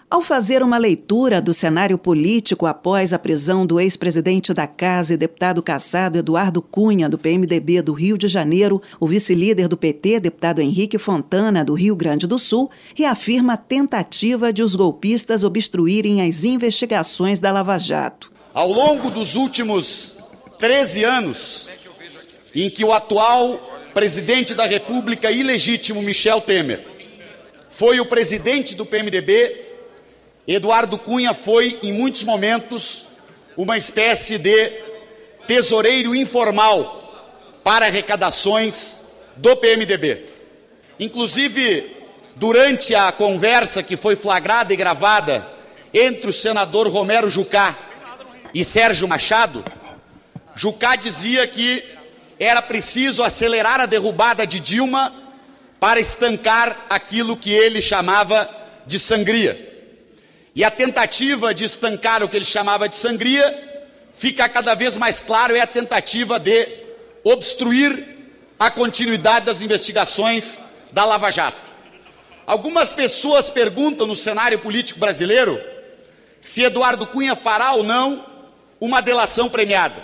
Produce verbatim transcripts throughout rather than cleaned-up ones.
Ao fazer uma leitura do cenário político após a prisão do ex-presidente da Casa e deputado cassado Eduardo Cunha, do P M D B do Rio de Janeiro, o vice-líder do P T, deputado Henrique Fontana, do Rio Grande do Sul, reafirma a tentativa de os golpistas obstruírem as investigações da Lava Jato. Ao longo dos últimos treze anos, em que o atual presidente da República ilegítimo, Michel Temer, foi o presidente do P M D B, Eduardo Cunha foi, em muitos momentos, uma espécie de tesoureiro informal para arrecadações do P M D B. Inclusive, durante a conversa que foi flagrada e gravada entre o senador Romero Jucá e Sérgio Machado, Jucá dizia que era preciso acelerar a derrubada de Dilma para estancar aquilo que ele chamava de sangria. E a tentativa de estancar o que ele chamava de sangria, fica cada vez mais claro, é a tentativa de obstruir a continuidade das investigações da Lava Jato. Algumas pessoas perguntam no cenário político brasileiro se Eduardo Cunha fará ou não uma delação premiada.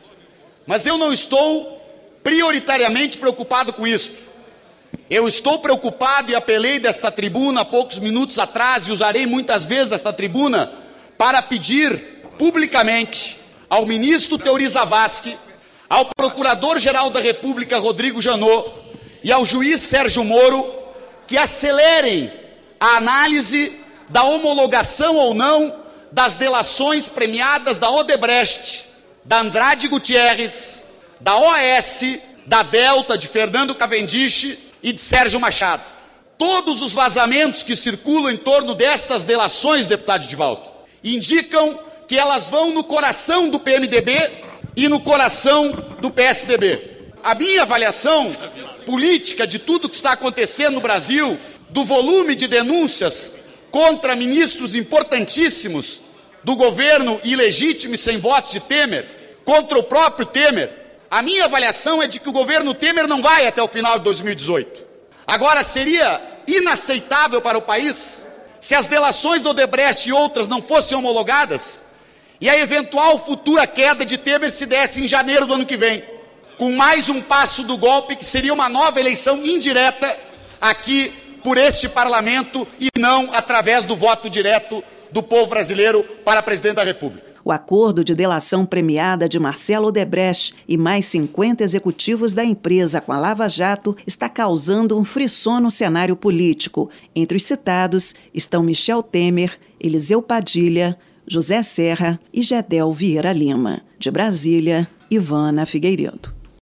Mas eu não estou prioritariamente preocupado com isso. Eu estou preocupado e apelei desta tribuna há poucos minutos atrás e usarei muitas vezes esta tribuna para pedir publicamente ao ministro Teori Zavascki, ao procurador-geral da República Rodrigo Janot e ao juiz Sérgio Moro que acelerem a análise da homologação ou não das delações premiadas da Odebrecht, da Andrade Gutierrez, da O A S, da Delta, de Fernando Cavendish e de Sérgio Machado. Todos os vazamentos que circulam em torno destas delações, deputado Edivaldo, indicam que elas vão no coração do P M D B e no coração do P S D B. A minha avaliação política de tudo que está acontecendo no Brasil, do volume de denúncias contra ministros importantíssimos do governo ilegítimo e sem votos de Temer, contra o próprio Temer, a minha avaliação é de que o governo Temer não vai até o final de dois mil e dezoito. Agora, seria inaceitável para o país se as delações do Odebrecht e outras não fossem homologadas e a eventual futura queda de Temer se desse em janeiro do ano que vem, com mais um passo do golpe que seria uma nova eleição indireta aqui por este parlamento e não através do voto direto do povo brasileiro para presidente da República. O acordo de delação premiada de Marcelo Odebrecht e mais cinquenta executivos da empresa com a Lava Jato está causando um frisson no cenário político. Entre os citados estão Michel Temer, Eliseu Padilha, José Serra e Gedel Vieira Lima. De Brasília, Ivana Figueiredo.